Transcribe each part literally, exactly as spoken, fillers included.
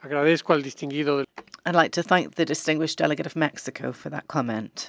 Agradezco al distinguido del... I'd like to thank the distinguished delegate of Mexico for that comment.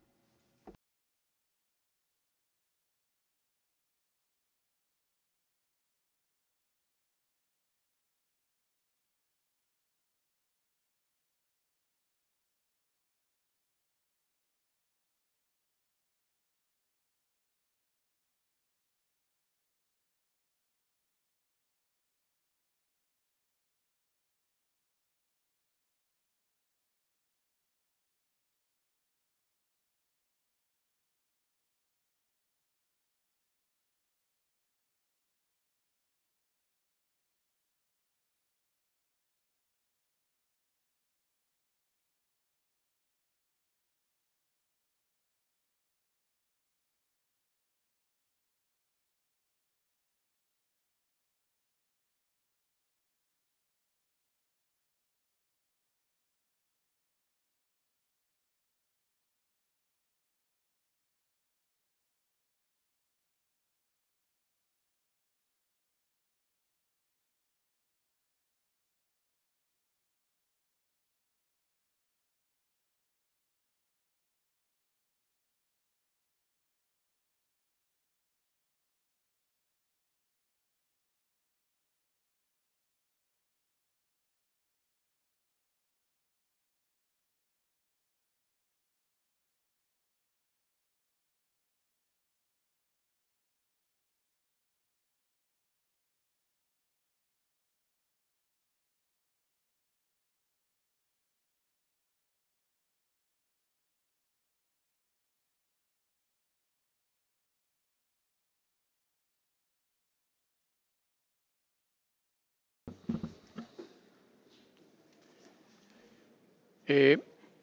Eh,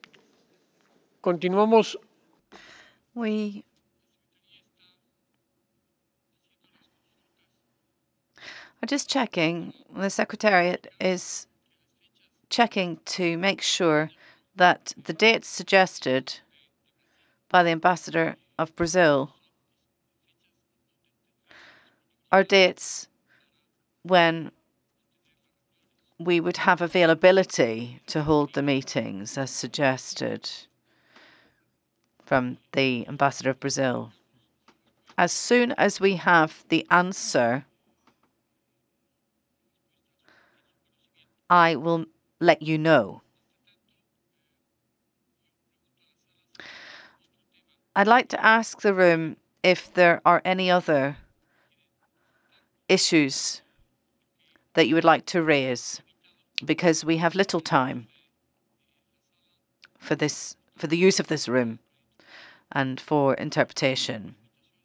continuamos. We are just checking. The Secretariat is checking to make sure that the dates suggested by the Ambassador of Brazil are dates when we would have availability to hold the meetings as suggested from the Ambassador of Brazil. As soon as we have the answer, I will let you know. I'd like to ask the room if there are any other issues that you would like to raise, because we have little time for this, for the use of this room and for interpretation.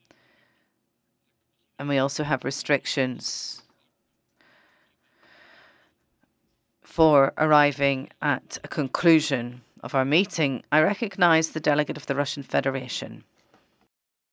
And we also have restrictions for arriving at a conclusion of our meeting. I recognize the delegate of the Russian Federation.